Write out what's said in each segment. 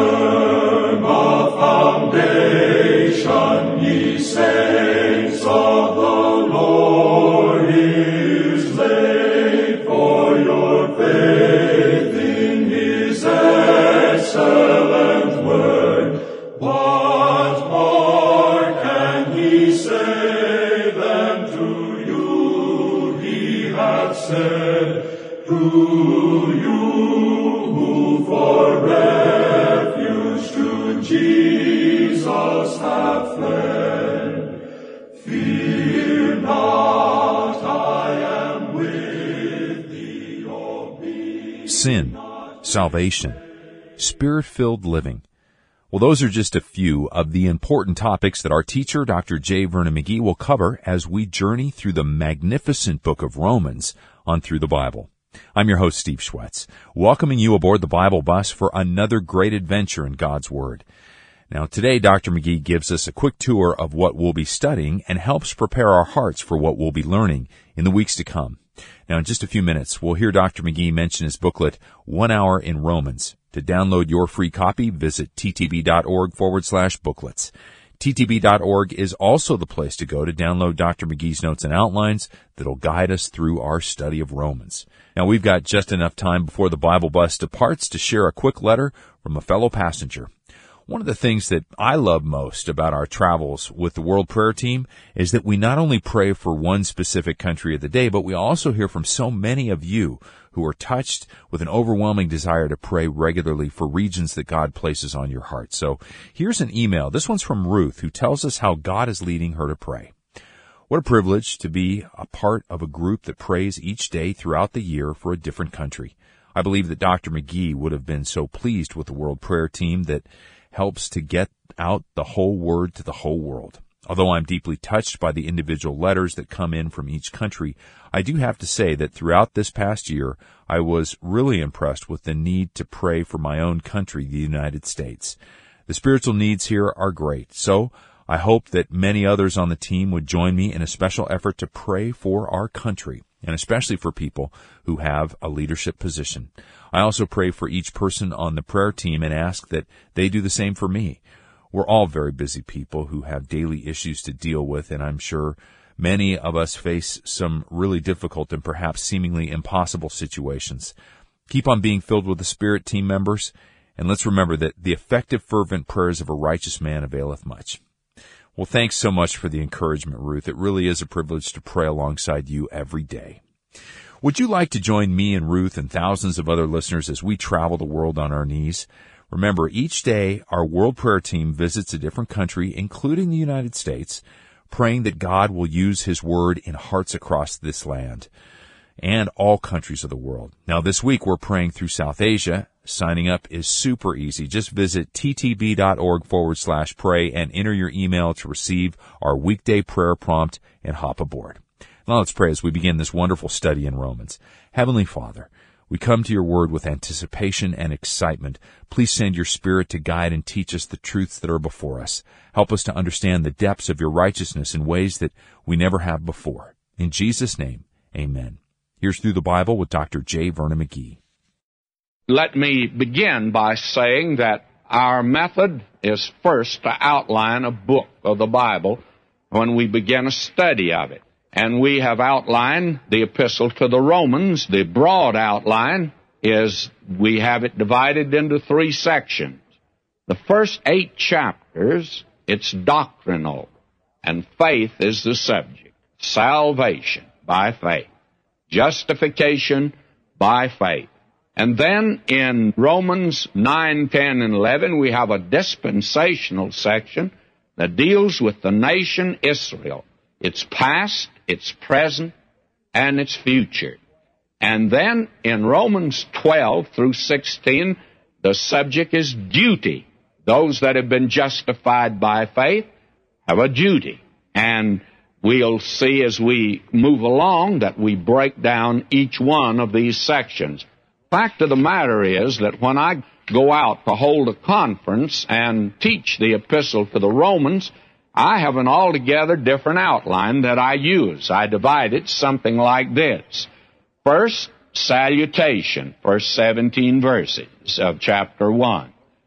firm a foundation, ye saints of the Lord is laid, for your faith in his excellent word. What more can he say than to you he hath said? To you who for refuge to Jesus have fled, fear not, I am with thee, O be Sin, salvation, Spirit-filled living. Well, those are just a few of the important topics that our teacher, Dr. J. Vernon McGee, will cover as we journey through the magnificent book of Romans on Through the Bible. I'm your host, Steve Schwetz, welcoming you aboard the Bible bus for another great adventure in God's Word. Now, today, Dr. McGee gives us a quick tour of what we'll be studying and helps prepare our hearts for what we'll be learning in the weeks to come. Now, in just a few minutes, we'll hear Dr. McGee mention his booklet, 1 Hour in Romans. To download your free copy, visit ttb.org/booklets. ttb.org is also the place to go to download Dr. McGee's notes and outlines that'll guide us through our study of Romans. Now, we've got just enough time before the Bible bus departs to share a quick letter from a fellow passenger. One of the things that I love most about our travels with the World Prayer Team is that we not only pray for one specific country of the day, but we also hear from so many of you who are touched with an overwhelming desire to pray regularly for regions that God places on your heart. So here's an email. This one's from Ruth, who tells us how God is leading her to pray. What a privilege to be a part of a group that prays each day throughout the year for a different country. I believe that Dr. McGee would have been so pleased with the World Prayer Team that helps to get out the whole word to the whole world. Although I'm deeply touched by the individual letters that come in from each country, I do have to say that throughout this past year, I was really impressed with the need to pray for my own country, the United States. The spiritual needs here are great, so I hope that many others on the team would join me in a special effort to pray for our country, and especially for people who have a leadership position. I also pray for each person on the prayer team and ask that they do the same for me. We're all very busy people who have daily issues to deal with, and I'm sure many of us face some really difficult and perhaps seemingly impossible situations. Keep on being filled with the Spirit, team members, and let's remember that the effective, fervent prayers of a righteous man availeth much. Well, thanks so much for the encouragement, Ruth. It really is a privilege to pray alongside you every day. Would you like to join me and Ruth and thousands of other listeners as we travel the world on our knees? Remember, each day our World Prayer Team visits a different country, including the United States, praying that God will use His Word in hearts across this land and all countries of the world. Now, this week we're praying through South Asia. Signing up is super easy. Just visit ttb.org/pray and enter your email to receive our weekday prayer prompt and hop aboard. Now let's pray as we begin this wonderful study in Romans. Heavenly Father, we come to your word with anticipation and excitement. Please send your Spirit to guide and teach us the truths that are before us. Help us to understand the depths of your righteousness in ways that we never have before. In Jesus' name, amen. Here's Through the Bible with Dr. J. Vernon McGee. Let me begin by saying that our method is first to outline a book of the Bible when we begin a study of it. And we have outlined the epistle to the Romans. The broad outline is we have it divided into 3 sections. The first 8 chapters, it's doctrinal, and faith is the subject. Salvation by faith. Justification by faith. And then in Romans 9, 10, and 11, we have a dispensational section that deals with the nation Israel. Its past, its present, and its future. And then in Romans 12 through 16, the subject is duty. Those that have been justified by faith have a duty. And we'll see as we move along that we break down each one of these sections. Fact of the matter is that when I go out to hold a conference and teach the epistle to the Romans, I have an altogether different outline that I use. I divide it something like this. First, salutation, first 17 verses of chapter 1.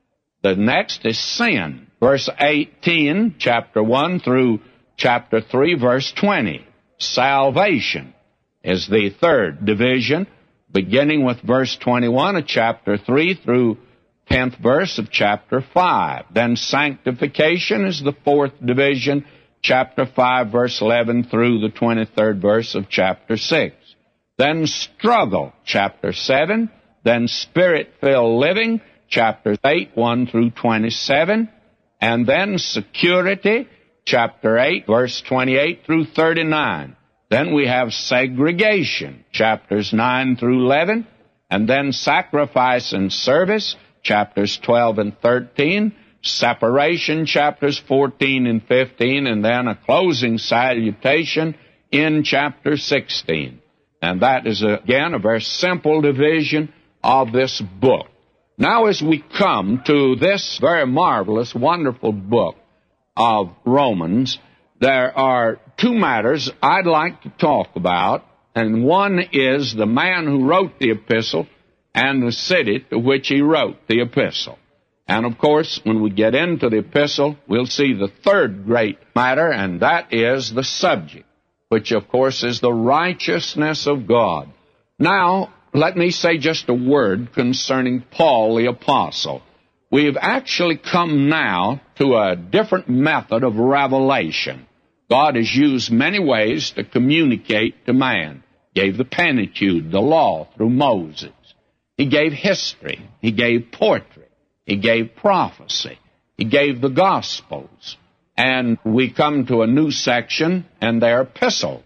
The next is sin. Verse 18, chapter 1 through chapter 3, verse 20. Salvation is the third division, beginning with verse 21 of chapter 3 through 10th verse of chapter 5. Then sanctification is the fourth division, chapter 5, verse 11 through the 23rd verse of chapter 6. Then struggle, chapter 7. Then spirit-filled living, chapter 8, 1 through 27. And then security, chapter 8, verse 28 through 39. Then we have segregation, chapters 9 through 11. And then sacrifice and service, chapters 12 and 13. Separation, chapters 14 and 15. And then a closing salutation in chapter 16. And that is, again, a very simple division of this book. Now, as we come to this very marvelous, wonderful book of Romans, there are two matters I'd like to talk about, and one is the man who wrote the epistle and the city to which he wrote the epistle. And, of course, when we get into the epistle, we'll see the third great matter, and that is the subject, which, of course, is the righteousness of God. Now, let me say just a word concerning Paul the Apostle. We've actually come now to a different method of revelation. God has used many ways to communicate to man. He gave the Pentateuch, the law, through Moses. He gave history. He gave poetry. He gave prophecy. He gave the Gospels. And we come to a new section, and they're epistles.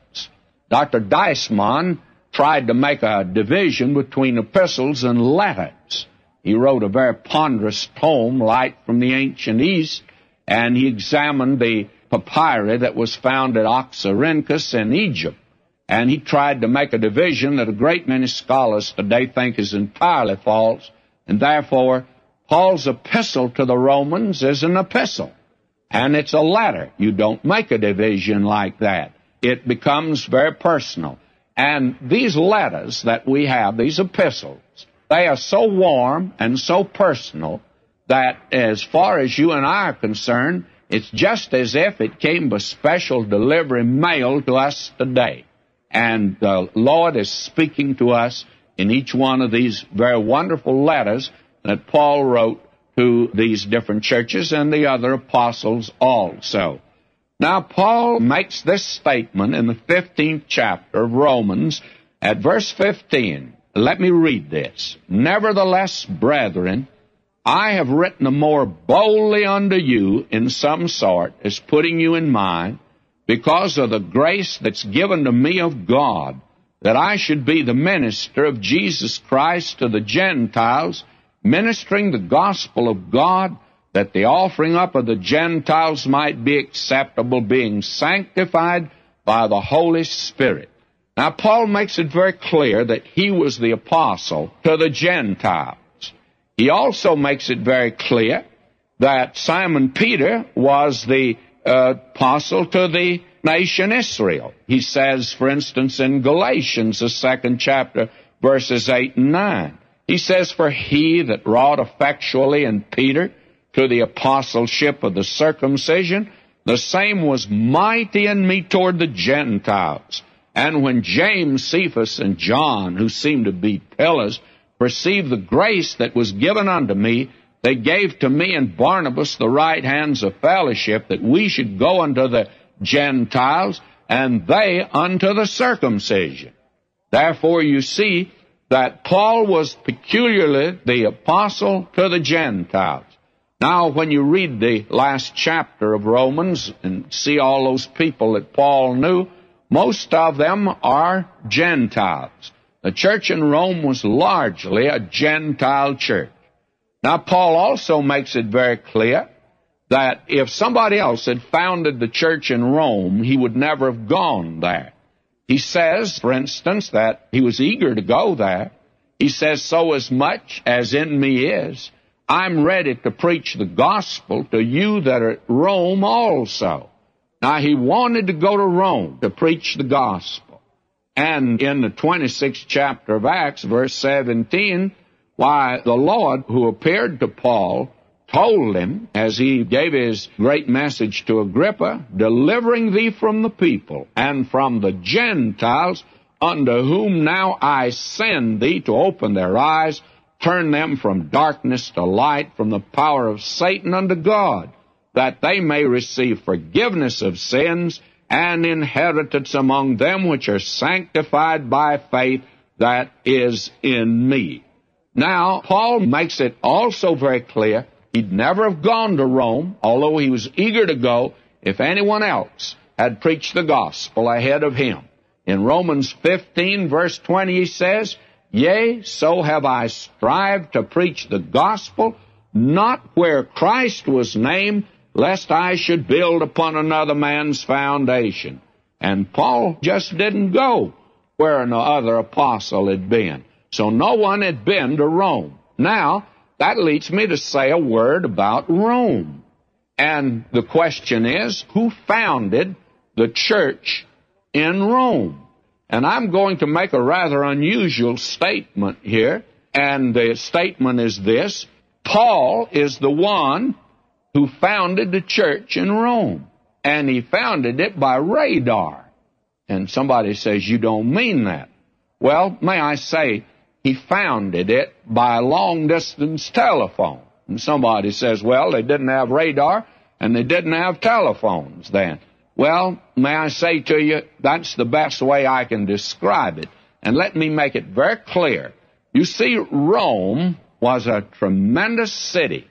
Dr. Deisman tried to make a division between epistles and letters. He wrote a very ponderous tome, Light from the Ancient East, and he examined the papyri that was found at Oxyrhynchus in Egypt. And he tried to make a division that a great many scholars today think is entirely false, and therefore Paul's epistle to the Romans is an epistle, and it's a letter. You don't make a division like that. It becomes very personal. And these letters that we have, these epistles, they are so warm and so personal that as far as you and I are concerned, it's just as if it came by special delivery mail to us today. And the Lord is speaking to us in each one of these very wonderful letters that Paul wrote to these different churches and the other apostles also. Now, Paul makes this statement in the 15th chapter of Romans at verse 15. Let me read this. Nevertheless, brethren, I have written the more boldly unto you in some sort, as putting you in mind, because of the grace that's given to me of God, that I should be the minister of Jesus Christ to the Gentiles, ministering the gospel of God, that the offering up of the Gentiles might be acceptable, being sanctified by the Holy Spirit. Now, Paul makes it very clear that he was the apostle to the Gentiles. He also makes it very clear that Simon Peter was the apostle to the nation Israel. He says, for instance, in Galatians, the 2nd chapter, verses 8 and 9, he says, for he that wrought effectually in Peter to the apostleship of the circumcision, the same was mighty in me toward the Gentiles. And when James, Cephas, and John, who seemed to be pillars, perceived the grace that was given unto me, they gave to me and Barnabas the right hands of fellowship, that we should go unto the Gentiles, and they unto the circumcision. Therefore, you see that Paul was peculiarly the apostle to the Gentiles. Now, when you read the last chapter of Romans and see all those people that Paul knew, most of them are Gentiles. The church in Rome was largely a Gentile church. Now, Paul also makes it very clear that if somebody else had founded the church in Rome, he would never have gone there. He says, for instance, that he was eager to go there. He says, so as much as in me is, I'm ready to preach the gospel to you that are at Rome also. Now, he wanted to go to Rome to preach the gospel. And in the 26th chapter of Acts, verse 17, why, the Lord who appeared to Paul told him, as he gave his great message to Agrippa, delivering thee from the people and from the Gentiles, unto whom now I send thee to open their eyes, turn them from darkness to light, from the power of Satan unto God, that they may receive forgiveness of sins and inheritance among them which are sanctified by faith that is in me. Now, Paul makes it also very clear he'd never have gone to Rome, although he was eager to go, if anyone else had preached the gospel ahead of him. In Romans 15, verse 20, he says, Yea, so have I strived to preach the gospel, not where Christ was named, lest I should build upon another man's foundation. And Paul just didn't go where no other apostle had been. So no one had been to Rome. Now, that leads me to say a word about Rome. And the question is, who founded the church in Rome? And I'm going to make a rather unusual statement here, and the statement is this: Paul is the one who founded the church in Rome, and he founded it by radar. And somebody says, you don't mean that. Well, may I say, he founded it by long-distance telephone. And somebody says, well, they didn't have radar, and they didn't have telephones then. Well, may I say to you, that's the best way I can describe it. And let me make it very clear. You see, Rome was a tremendous city,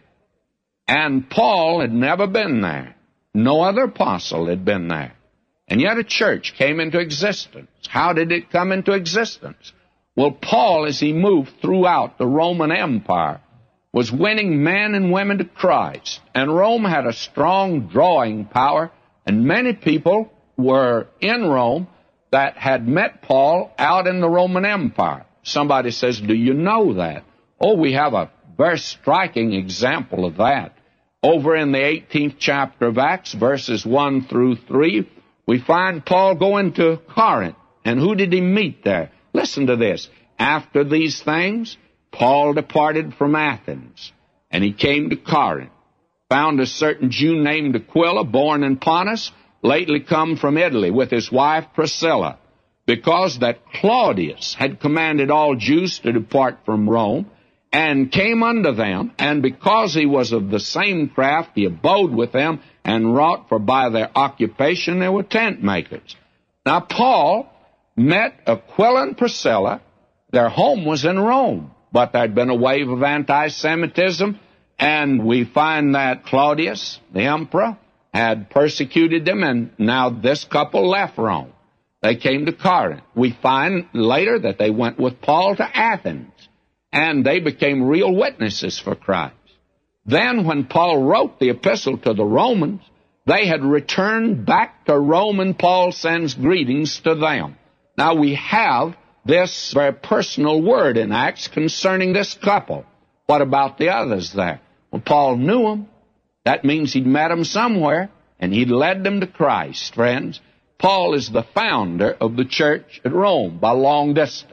and Paul had never been there. No other apostle had been there. And yet a church came into existence. How did it come into existence? Well, Paul, as he moved throughout the Roman Empire, was winning men and women to Christ. And Rome had a strong drawing power, and many people were in Rome that had met Paul out in the Roman Empire. Somebody says, do you know that? Oh, we have a very striking example of that. Over in the 18th chapter of Acts, verses 1 through 3, we find Paul going to Corinth. And who did he meet there? Listen to this. After these things, Paul departed from Athens, and he came to Corinth, found a certain Jew named Aquila, born in Pontus, lately come from Italy, with his wife Priscilla, because that Claudius had commanded all Jews to depart from Rome, and came unto them, and because he was of the same craft, he abode with them, and wrought, for by their occupation they were tent makers. Now Paul met Aquila and Priscilla. Their home was in Rome, but there had been a wave of anti-Semitism, and we find that Claudius, the emperor, had persecuted them, and now this couple left Rome. They came to Corinth. We find later that they went with Paul to Athens, and they became real witnesses for Christ. Then when Paul wrote the epistle to the Romans, they had returned back to Rome, and Paul sends greetings to them. Now we have this very personal word in Acts concerning this couple. What about the others there? Well, Paul knew them. That means he'd met them somewhere, and he'd led them to Christ, friends. Paul is the founder of the church at Rome by long distance,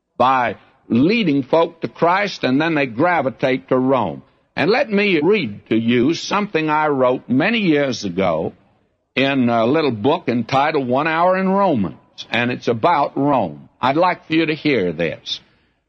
by leading folk to Christ, and then they gravitate to Rome. And let me read to you something I wrote many years ago in a little book entitled 1 Hour in Romans, and it's about Rome. I'd like for you to hear this.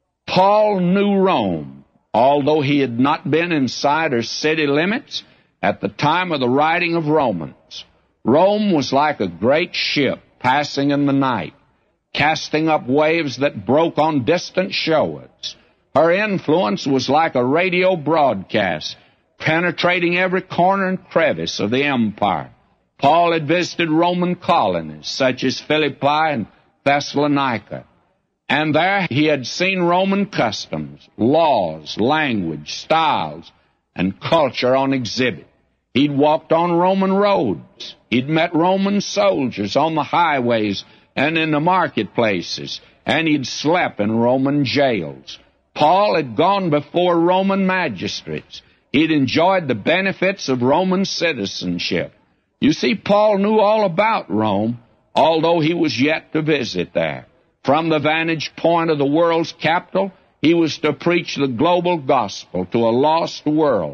Paul knew Rome, although he had not been inside her city limits at the time of the writing of Romans. Rome was like a great ship passing in the night, casting up waves that broke on distant shores. Her influence was like a radio broadcast, penetrating every corner and crevice of the empire. Paul had visited Roman colonies, such as Philippi and Thessalonica, and there he had seen Roman customs, laws, language, styles, and culture on exhibit. He'd walked on Roman roads. He'd met Roman soldiers on the highways and in the marketplaces, and he'd slept in Roman jails. Paul had gone before Roman magistrates. He'd enjoyed the benefits of Roman citizenship. You see, Paul knew all about Rome, although he was yet to visit there. From the vantage point of the world's capital, he was to preach the global gospel to a lost world.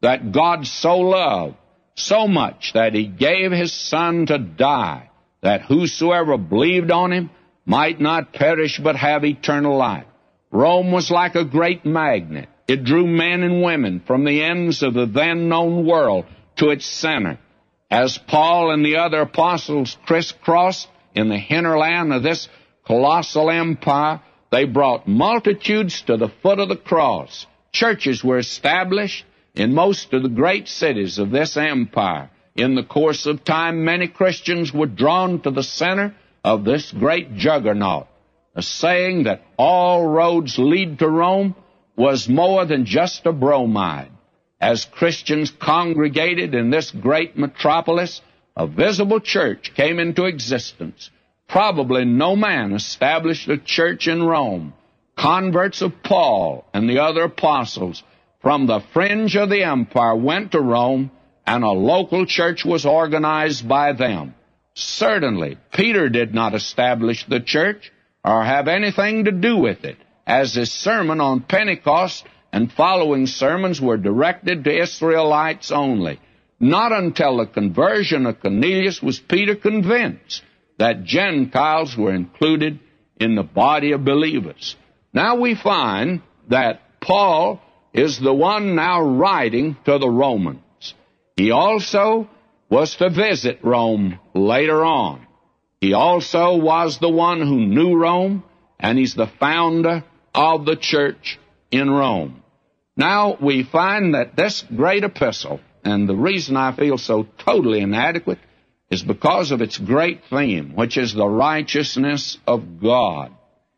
that God so loved, so much that He gave His Son to die, that whosoever believed on Him might not perish but have eternal life. Rome was like a great magnet. It drew men and women from the ends of the then-known world to its center. As Paul and the other apostles crisscrossed in the hinterland of this colossal empire, they brought multitudes to the foot of the cross. Churches were established in most of the great cities of this empire. In the course of time, many Christians were drawn to the center of this great juggernaut. The saying that all roads lead to Rome was more than just a bromide. As Christians congregated in this great metropolis, a visible church came into existence. Probably no man established a church in Rome. Converts of Paul and the other apostles from the fringe of the empire went to Rome, and a local church was organized by them. Certainly, Peter did not establish the church or have anything to do with it, as his sermon on Pentecost and following sermons were directed to Israelites only. Not until the conversion of Cornelius was Peter convinced that Gentiles were included in the body of believers. Now we find that Paul is the one now writing to the Romans. He also was to visit Rome later on. He also was the one who knew Rome, and he's the founder of the church in Rome. Now we find that this great epistle, and the reason I feel so totally inadequate, is because of its great theme, which is the righteousness of God.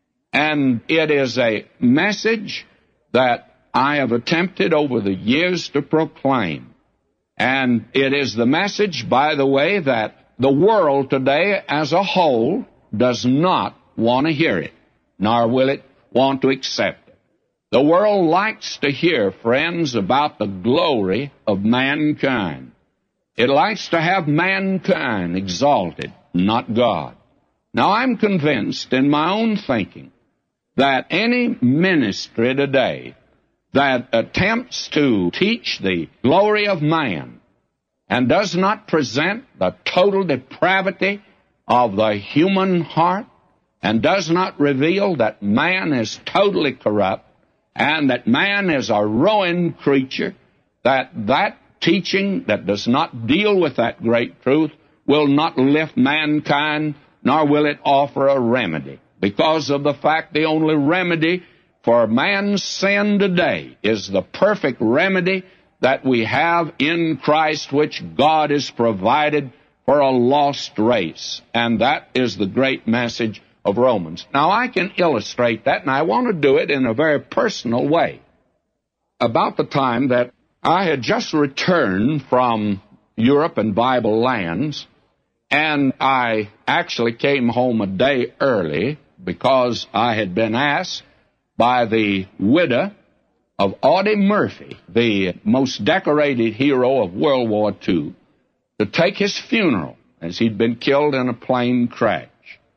And it is a message that I have attempted over the years to proclaim. And it is the message, by the way, that the world today as a whole does not want to hear it, nor will it want to accept it. The world likes to hear, friends, about the glory of mankind. It likes to have mankind exalted, not God. Now, I'm convinced in my own thinking that any ministry today that attempts to teach the glory of man and does not present the total depravity of the human heart and does not reveal that man is totally corrupt and that man is a ruined creature, that teaching that does not deal with that great truth will not lift mankind, nor will it offer a remedy. Because of the fact the only remedy for man's sin today is the perfect remedy that we have in Christ, which God has provided for a lost race. And that is the great message of Romans. Now, I can illustrate that, and I want to do it in a very personal way. About the time that I had just returned from Europe and Bible lands, and I actually came home a day early because I had been asked by the widow of Audie Murphy, the most decorated hero of World War II, to take his funeral, as he'd been killed in a plane crash.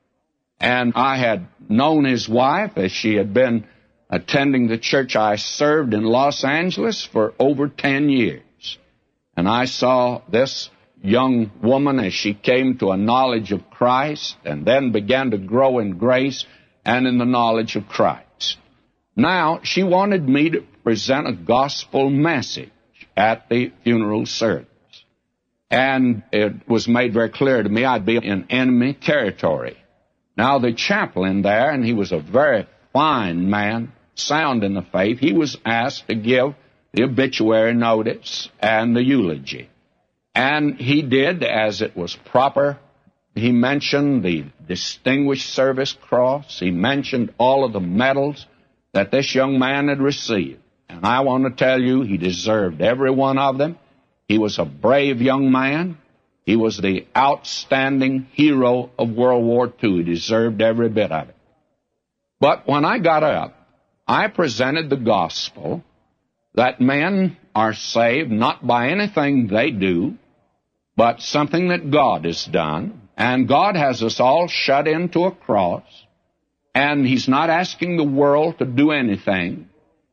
And I had known his wife, as she had been attending the church I served in Los Angeles for over 10 years. And I saw this young woman as she came to a knowledge of Christ and then began to grow in grace and in the knowledge of Christ. Now, she wanted me to present a gospel message at the funeral service. And it was made very clear to me I'd be in enemy territory. Now, the chaplain there, and he was a very fine man, sound in the faith, he was asked to give the obituary notice and the eulogy. And he did as it was proper. He mentioned the Distinguished Service Cross. He mentioned all of the medals that this young man had received. And I want to tell you, he deserved every one of them. He was a brave young man. He was the outstanding hero of World War II. He deserved every bit of it. But when I got up, I presented the gospel that men are saved not by anything they do, but something that God has done. And God has us all shut into a cross, and He's not asking the world to do anything.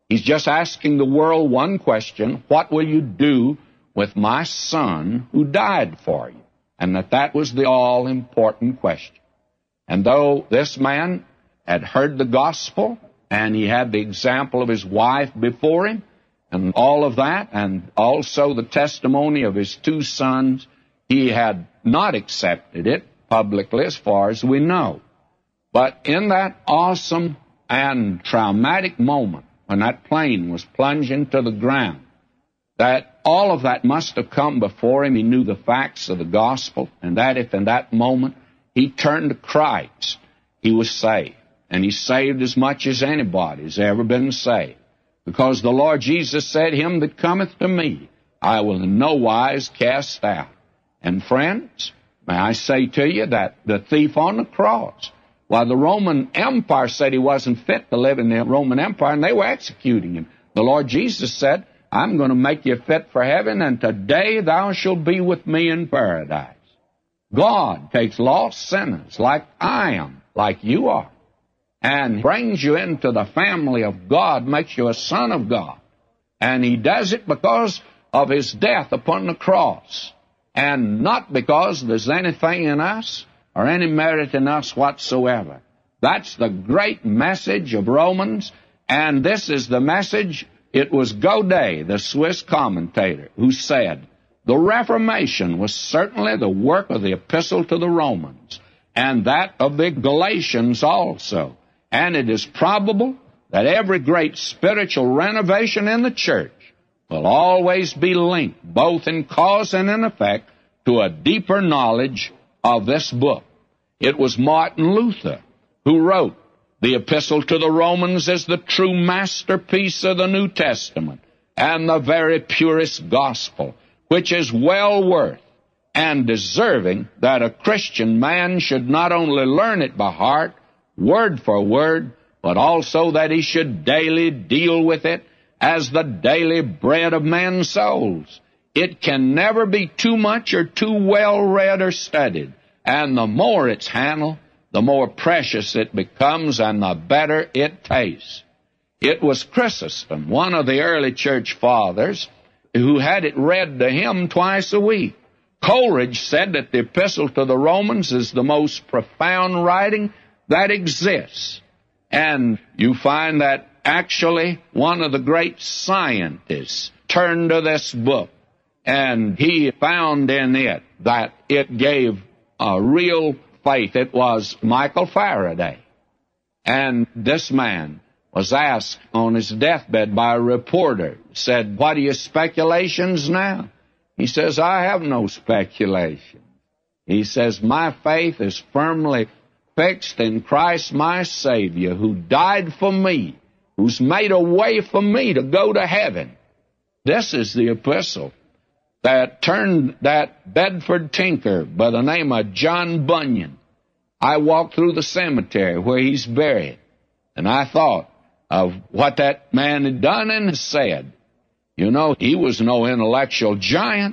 He's just asking the world one question: what will you do with my son who died for you? And that was the all-important question. And though this man had heard the gospel, and he had the example of his wife before him, and all of that, and also the testimony of his two sons, he had not accepted it publicly as far as we know. But in that awesome and traumatic moment, when that plane was plunging to the ground, that all of that must have come before him. He knew the facts of the gospel, and that if in that moment he turned to Christ, he was saved. And he's saved as much as anybody's ever been saved. Because the Lord Jesus said, "Him that cometh to me, I will in no wise cast out." And friends, may I say to you that the thief on the cross, while the Roman Empire said he wasn't fit to live in the Roman Empire, and they were executing him, the Lord Jesus said, "I'm going to make you fit for heaven, and today thou shalt be with me in paradise." God takes lost sinners like I am, like you are, and brings you into the family of God, makes you a son of God. And he does it because of his death upon the cross, and not because there's anything in us or any merit in us whatsoever. That's the great message of Romans, and this is the message. It was Godet, the Swiss commentator, who said, "The Reformation was certainly the work of the Epistle to the Romans, and that of the Galatians also. And it is probable that every great spiritual renovation in the church will always be linked, both in cause and in effect, to a deeper knowledge of this book." It was Martin Luther who wrote, "The Epistle to the Romans is the true masterpiece of the New Testament, and the very purest gospel, which is well worth and deserving that a Christian man should not only learn it by heart, word for word, but also that he should daily deal with it as the daily bread of men's souls. It can never be too much or too well read or studied, and the more it's handled, the more precious it becomes and the better it tastes." It was Chrysostom, one of the early church fathers, who had it read to him twice a week. Coleridge said that the Epistle to the Romans is the most profound writing that exists. And you find that actually one of the great scientists turned to this book, and he found in it that it gave a real faith. It was Michael Faraday. And this man was asked on his deathbed by a reporter, said, "What are your speculations now?" He says, "I have no speculation." He says, "My faith is firmly fixed in Christ my Savior, who died for me, who's made a way for me to go to heaven." This is the epistle that turned that Bedford tinker by the name of John Bunyan. I walked through the cemetery where he's buried, and I thought of what that man had done and said. You know, he was no intellectual giant,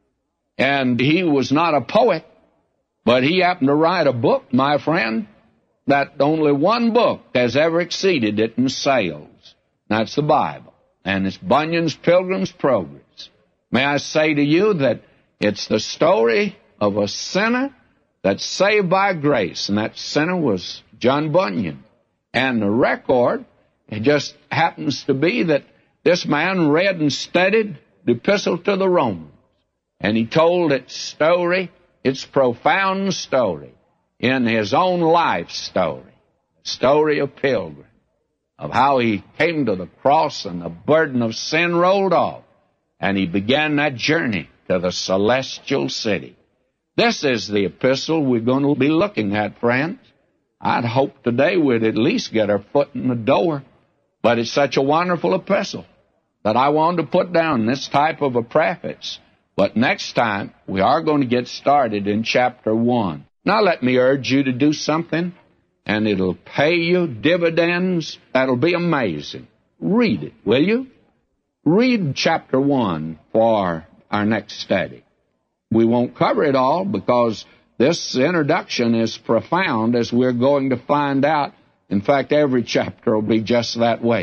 and he was not a poet, but he happened to write a book, my friend, that only one book has ever exceeded it in sales. That's the Bible, and it's Bunyan's Pilgrim's Progress. May I say to you that it's the story of a sinner that's saved by grace, and that sinner was John Bunyan. And the record, it just happens to be that this man read and studied the Epistle to the Romans, and he told its story, its profound story, in his own life story, the story of Pilgrim, of how he came to the cross and the burden of sin rolled off, and he began that journey to the celestial city. This is the epistle we're going to be looking at, friends. I'd hope today we'd at least get our foot in the door, but it's such a wonderful epistle that I wanted to put down this type of a preface. But next time, we are going to get started in chapter 1. Now let me urge you to do something, and it'll pay you dividends that'll be amazing. Read it, will you? Read chapter 1 for our next study. We won't cover it all because this introduction is profound, as we're going to find out. In fact, every chapter will be just that way.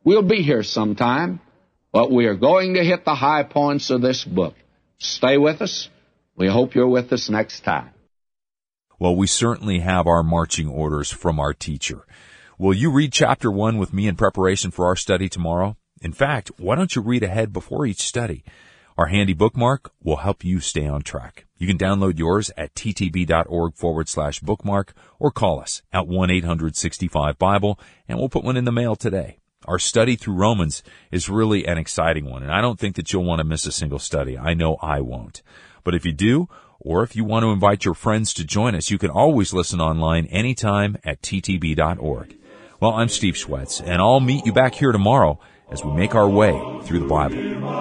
We'll be here sometime, but we are going to hit the high points of this book. Stay with us. We hope you're with us next time. Well, we certainly have our marching orders from our teacher. Will you read chapter 1 with me in preparation for our study tomorrow? In fact, why don't you read ahead before each study? Our handy bookmark will help you stay on track. You can download yours at ttb.org/bookmark or call us at 1-800-65-BIBLE, and we'll put one in the mail today. Our study through Romans is really an exciting one, and I don't think that you'll want to miss a single study. I know I won't. But if you do, or if you want to invite your friends to join us, you can always listen online anytime at ttb.org. Well, I'm Steve Schwetz, and I'll meet you back here tomorrow as we make our way through the Bible.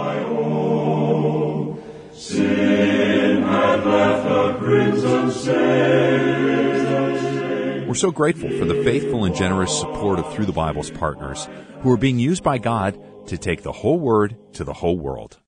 Sin had left a crimson stain. We're so grateful for the faithful and generous support of Through the Bible's partners, who are being used by God to take the whole Word to the whole world.